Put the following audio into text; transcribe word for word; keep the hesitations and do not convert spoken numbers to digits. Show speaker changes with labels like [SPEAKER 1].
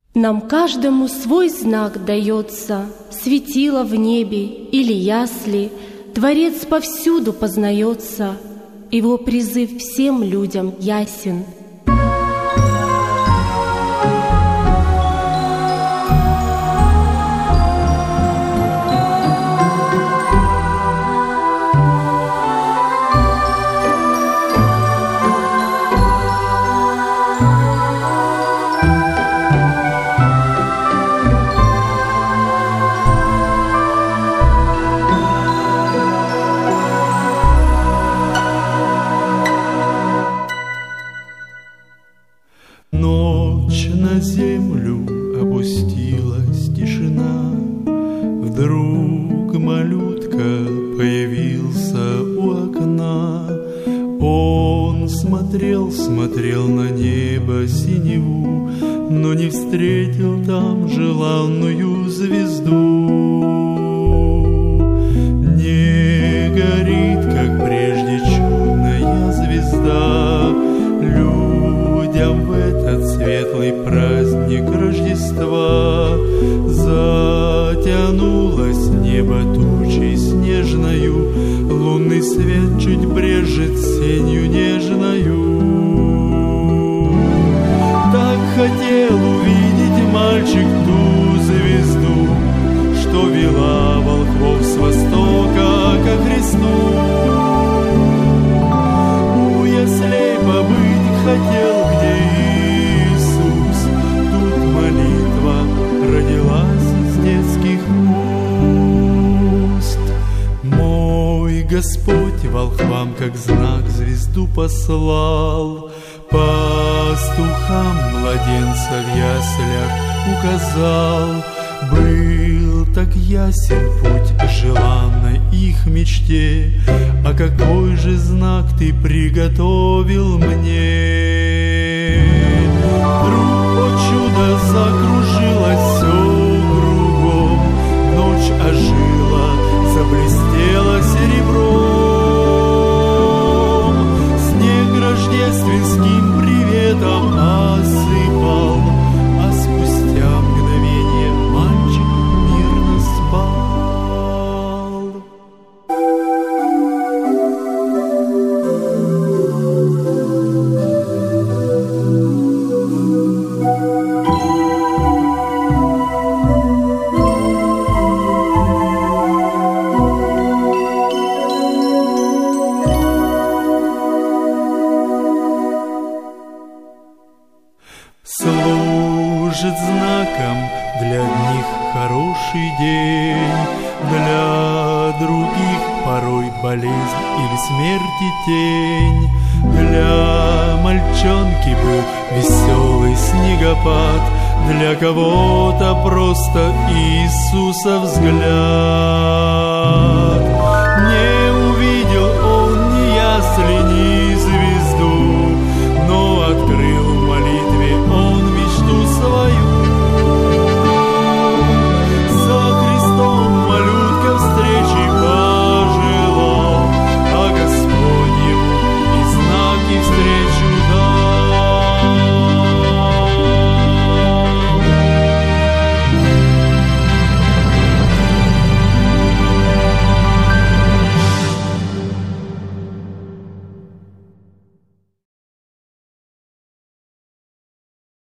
[SPEAKER 1] Нам каждому свой знак дается, светило в небе или ясли, Творец повсюду познается, Его призыв всем людям ясен.
[SPEAKER 2] Ночь на землю опустилась тишина, Вдруг малютка появился у окна. Он смотрел, смотрел на небо синеву, но не встретил там желанную звезду. Не горит, как прежде, чудная звезда. Людям в этот светлый праздник Рождества затянулось небо тучей снежною, лунный свет чуть брежет сенью нежною. Так хотел увидеть мальчик ту звезду, что вела волхвов с востока ко Христу. У яслей побыть хотел, где Иисус, тут молитва родилась из детских уст. Мой Господь волхвам как знак звезду послал, пастухам младенца в яслях указал. Был так ясен путь к желанной их мечте, а какой же знак ты приготовил мне? Вдруг, о чудо, закружилось все кругом, ночь ожила, заблестела серебром. Снег рождественским приветом осыпал, а спустя мгновение мальчик мирно спал. Служит знаком для одних хороший день, для других порой болезнь или смерти тень. Для мальчонки был веселый снегопад, для кого-то просто Иисуса взгляд. Не увидел он ни ясли, ни звезду,